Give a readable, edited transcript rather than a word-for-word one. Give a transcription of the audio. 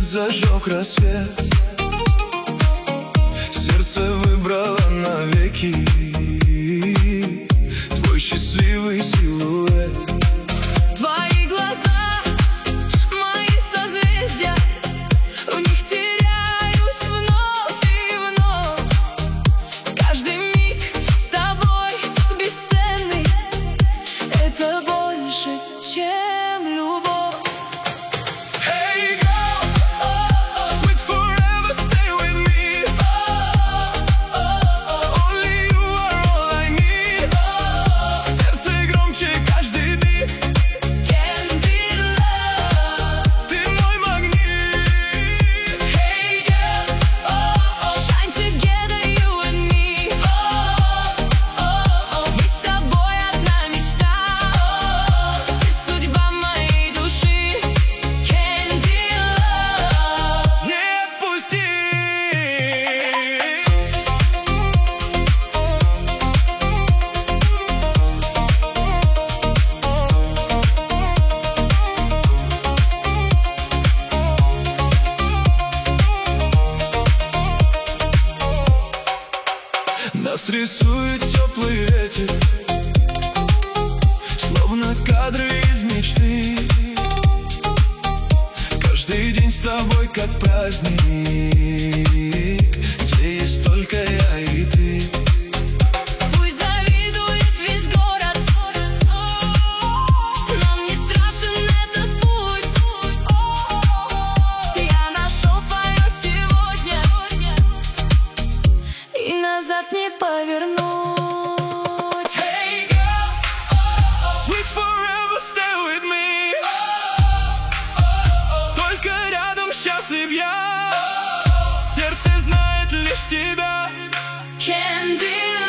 зажег рассвет. Сердце выбрало навеки твой счастливый силуэт. Твои глаза, мои созвездия, в них теряюсь вновь и вновь. Каждый миг с тобой бесценный, это больше, чем любовь. Нас рисует теплый ветер, словно кадры из мечты. Каждый день с тобой как праздник, где есть только я и ты. Пусть завидует весь город, нам не страшен этот путь. Я нашел свое сегодня, и назад не повернуть. Hey girl, sweet forever, stay with me. Только рядом счастлив я, сердце знает лишь тебя. Candy